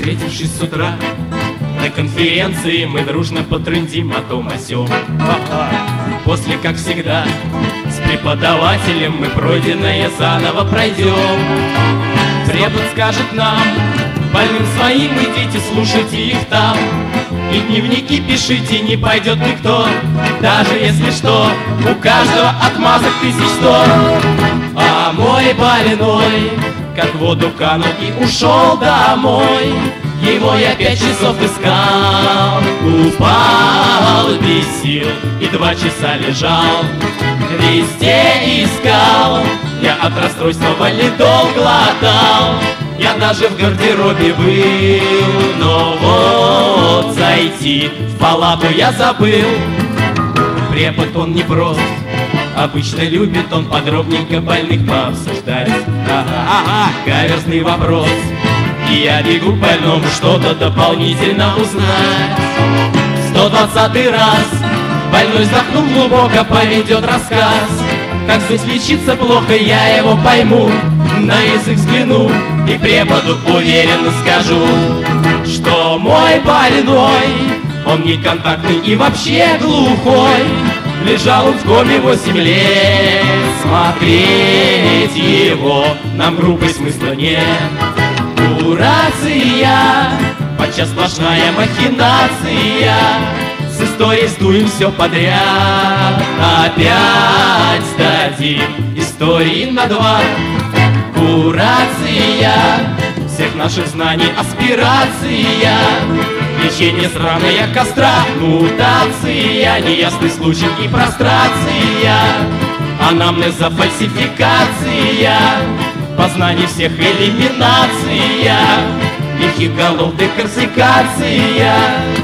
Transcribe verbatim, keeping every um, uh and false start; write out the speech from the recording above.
Встретившись с утра на конференции, мы дружно потрындим о том о сём. После, как всегда, с преподавателем мы пройденное заново пройдем. Препод скажет нам, больным своим идите, слушайте их там. И дневники пишите, не пойдет никто, даже если что, у каждого отмазок тысяч сто. А мой больной как в воду канул и ушел домой. Его я пять часов искал, упал без сил и два часа лежал. Везде искал, я от расстройства валидол глотал. Я даже в гардеробе был, но вот зайти в палату я забыл. Препод он не прост, обычно любит он подробненько больных пообсуждать. Ага, каверзный вопрос, и я бегу к больному что-то дополнительно узнать. Сто двадцатый раз больной вздохнул глубоко, поведет рассказ. Как здесь лечиться плохо, я его пойму, на язык взгляну и преподу уверенно скажу, что мой больной, он неконтактный и вообще глухой. Лежал он в коме восемь лет, смотреть его нам группой смысла нет. Курация, подчас сплошная махинация, с историей сдуем все подряд. Опять сдадим истории на два. Курация всех наших знаний, аспирация, лечение сраная костра, мутация, неясный случай и прострация, анамнеза, фальсификация, познание всех элиминация, лихих голов декорсикация.